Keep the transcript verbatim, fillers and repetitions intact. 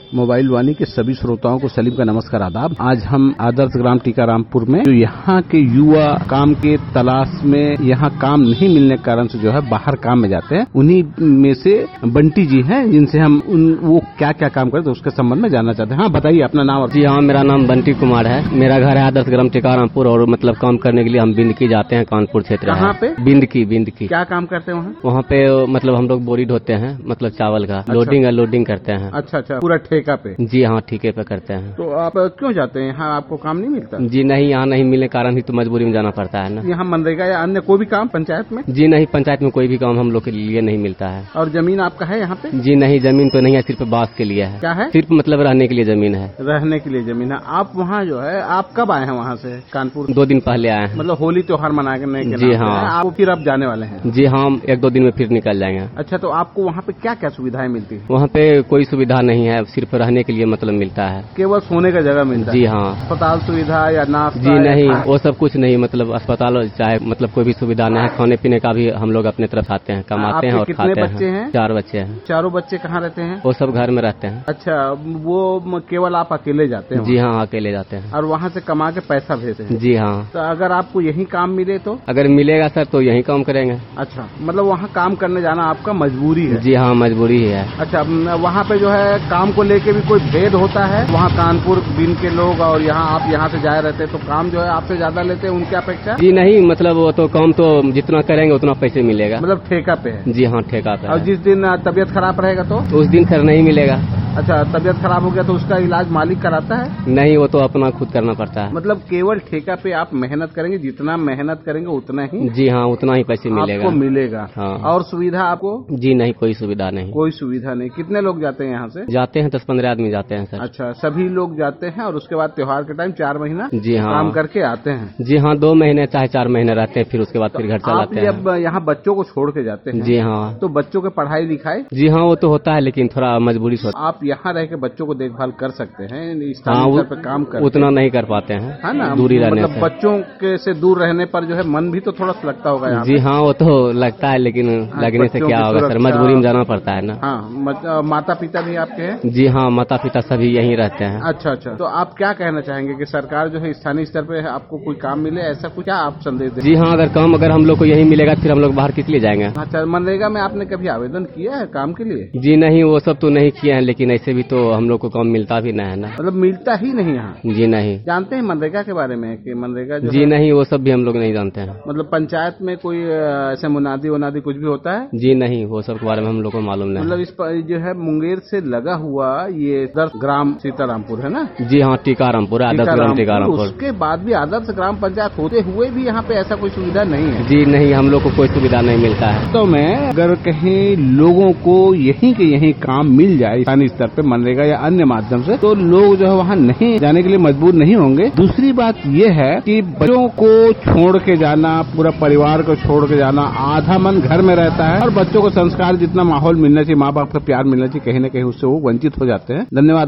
Mobile वाणी के सभी श्रोताओं को सलीम का नमस्कार आदाब। आज हम आदर्श ग्राम टीकारामपुर में जो यहाँ के युवा काम के तलाश में यहाँ काम नहीं मिलने के कारण से जो है बाहर काम में जाते हैं, उन्हीं में से बंटी जी हैं जिनसे हम उन वो क्या क्या काम करते हैं उसके संबंध में जानना चाहते हैं। हाँ बताइए अपना नाम। जी हाँ, मेरा नाम बंटी कुमार है। मेरा घर है आदर्श ग्राम टीकारामपुर और मतलब काम करने के लिए हम बिंदकी जाते हैं, कानपुर क्षेत्र। कहाँ पे? बिंदकी। बिंदकी क्या काम करते हैं वहाँ? वहाँ पे मतलब हम लोग बोरी ढोते हैं, मतलब चावल का। अच्छा। लोडिंग है, लोडिंग करते हैं। अच्छा अच्छा, पूरा ठेका पे? जी हाँ, ठेके पे करते हैं। तो आप क्यों जाते हैं यहाँ? आपको काम नहीं मिलता? जी नहीं, यहाँ नहीं मिलने कारण ही तो मजबूरी में जाना पड़ता है ना। यहाँ मनरेगा या अन्य कोई भी काम पंचायत में? जी नहीं, पंचायत में कोई भी काम हम लोग के लिए नहीं मिलता है। और जमीन आपका है यहाँ पे? जी नहीं, जमीन तो नहीं है, सिर्फ बांस के लिए है। क्या है? सिर्फ मतलब रहने के लिए जमीन है। रहने के लिए जमीन है। आप वहाँ जो है, आप कब आए हैं वहाँ से कानपुर? दो दिन पहले आए हैं। मतलब होली त्योहार मनाने के? जी हाँ। आप फिर अब जाने वाले हैं? जी हाँ, एक दो दिन में फिर निकल जाएंगे। अच्छा, तो आपको वहाँ पे क्या क्या सुविधाएं मिलती है? वहाँ पे कोई सुविधा नहीं है, सिर्फ रहने के लिए मतलब मिलता है। केवल सोने का जगह मिलता है? जी हाँ। अस्पताल सुविधा या नाश्ता? जी नहीं, वो सब कुछ नहीं। मतलब अस्पताल चाहे मतलब कोई भी सुविधा नहीं है। खाने पीने का भी हम लोग अपने तरफ खाते हैं, कमाते हैं और खाते हैं। बच्चे हैं? चार बच्चे हैं। चारों बच्चे कहाँ रहते हैं? वो सब घर में रहते हैं। अच्छा, वो केवल आप अकेले जाते हैं? जी हाँ, अकेले जाते हैं। और वहाँ से कमा के पैसा भेजते हैं? जी हाँ। तो अगर आपको यही काम मिले तो? अगर मिलेगा सर तो यही काम करेंगे। अच्छा, मतलब वहाँ काम करने जाना आपका मजबूरी है? जी हाँ, मजबूरी ही है। अच्छा, वहाँ पे जो है काम को लेके भी कोई भेद होता है? वहाँ कानपुर बिन के लोग और यहाँ आप यहाँ से जाए रहते हैं तो काम जो है आपसे ज्यादा लेते हैं उनकी अपेक्षा? जी नहीं, मतलब वो तो काम तो जितना करेंगे उतना पैसे मिलेगा। मतलब ठेका पे है? जी हाँ, ठेका पे। और जिस दिन तबीयत खराब रहेगा तो? उस दिन सर नहीं मिलेगा। अच्छा, तबीयत खराब हो गया तो उसका इलाज मालिक कराता है? नहीं, वो तो अपना खुद करना पड़ता है। मतलब केवल ठेका पे आप मेहनत करेंगे, जितना मेहनत करेंगे उतना ही? जी हाँ, उतना ही पैसे मिलेगा आपको मिलेगा। हाँ। और सुविधा आपको? जी नहीं, कोई सुविधा नहीं। कोई सुविधा नहीं। कितने लोग जाते हैं यहाँ से? जाते हैं दस पंद्रह आदमी जाते हैं सर। अच्छा, सभी लोग जाते हैं और उसके बाद त्योहार के टाइम चार महीना जी हाँ काम करके आते हैं? जी हाँ, दो महीने चाहे चार महीने रहते हैं, फिर उसके बाद फिर घर चलाते हैं। जब यहाँ बच्चों को छोड़ के जाते हैं? जी हाँ। तो बच्चों के पढ़ाई लिखाई? जी हाँ, वो तो होता है लेकिन थोड़ा मजबूरी से। आप यहाँ रह के बच्चों को देखभाल कर सकते हैं? हाँ, स्तर पे काम कर उतना नहीं कर पाते हैं, है ना, दूरी रहने मतलब से। बच्चों के से दूर रहने पर जो है मन भी तो थोड़ा लगता होगा यहाँ? जी हाँ, वो तो लगता है लेकिन लगने से क्या होगा सर, मजबूरी में जाना पड़ता है ना। हाँ। माता पिता भी आपके हैं? जी हाँ, माता पिता सभी यहीं रहते हैं। अच्छा अच्छा, तो आप क्या कहना चाहेंगे कि सरकार जो है स्थानीय स्तर पे आपको कोई काम मिले, ऐसा कुछ क्या आप संदेश दें? जी हाँ, अगर काम अगर हम लोग को यही मिलेगा फिर हम लोग बाहर किस लिए जाएंगे। अच्छा, मनरेगा में आपने कभी आवेदन किया है काम के लिए? जी नहीं, वो सब तो नहीं किए हैं, लेकिन ऐसे भी तो हम लोग को काम मिलता भी नहीं है ना। मतलब मिलता ही नहीं यहाँ? जी नहीं। जानते हैं मनरेगा के बारे में कि मनरेगा जो जी नहीं, वो सब भी हम लोग नहीं जानते हैं। मतलब पंचायत में कोई ऐसे मुनादी वनादी कुछ भी होता है? जी नहीं, वो सब के बारे में हम लोग को मालूम नहीं। मतलब इस पर जो है मुंगेर से लगा हुआ ये आदर्श ग्राम सीतारामपुर है ना? जी हाँ, टीकारामपुर, आदर्श ग्राम टीकारामपुर। उसके बाद भी आदर्श ग्राम पंचायत होते हुए भी यहाँ पे ऐसा कोई सुविधा नहीं है? जी नहीं, हम लोग को कोई सुविधा नहीं मिलता है। तो मैं अगर कहीं लोगों को यहीं के यहीं काम मिल जाए स्थानीय स्तर पे मनरेगा या अन्य माध्यम से, तो लोग जो है वहाँ नहीं जाने के लिए मजबूर नहीं होंगे। दूसरी बात ये है कि बच्चों को छोड़ के जाना, पूरा परिवार को छोड़ के जाना, आधा मन घर में रहता है और बच्चों को संस्कार जितना माहौल मिलना चाहिए, माँ बाप का प्यार मिलना चाहिए, कहीं न कहीं उससे वो वंचित हो जाते हैं। धन्यवाद।